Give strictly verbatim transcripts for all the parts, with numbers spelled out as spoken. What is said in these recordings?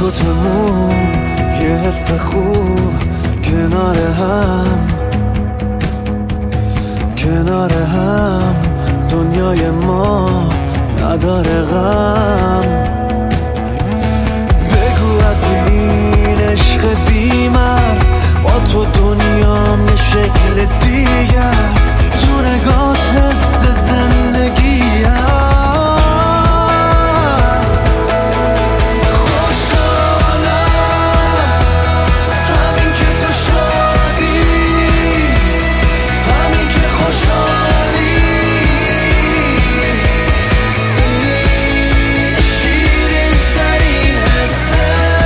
سکوتمون یه حس خوب کنار هم، کنار هم دنیای ما نداره غم. بگو از این عشق بی‌مرز با تو دنیام یه شکل دیگه است، تو نگات حس زندگی است. خوشحالم همین که تو شادی، همین که خوشحالی، این شیرین ترین حسه،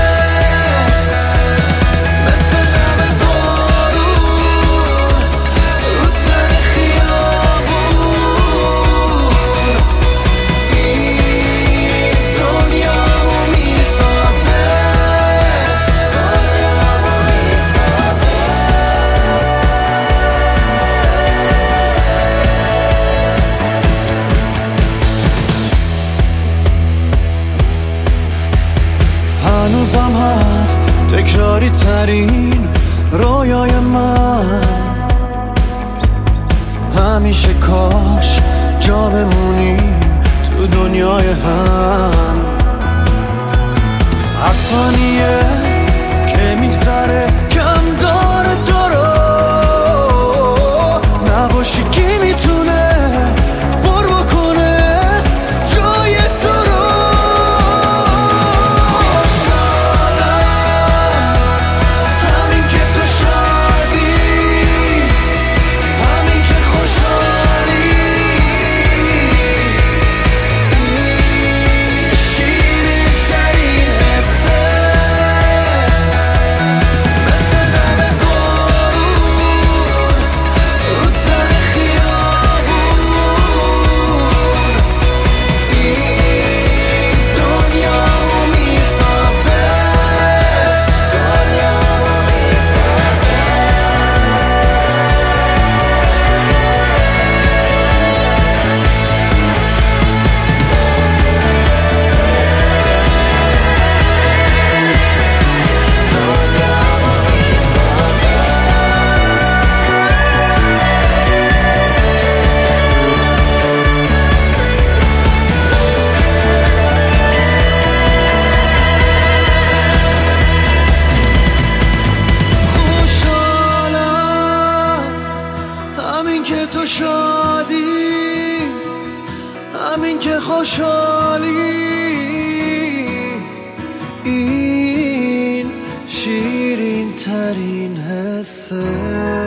مثل نم بارون رو تن خیابون، این دنیامو میسازه، دنیامو میسازه. هنوزم هست تکراری ترین رویای من، همیشه کاش جا بمونیم تو دنیای هم. هر ثانیه که میگذره کم داره تو رو، نباشی کی میتونه پر بکنه جای تو رو. خوشحالم همین که تو شادی، همین که خوشحالی، این شیرین ترین حسه، مثل نم بارون رو تن خیابون، این دنیامو میسازه، دنیامو میسازه. خوشحالم همین که تو شادی، همین که خوشحالی، این شیرین ترین حسه.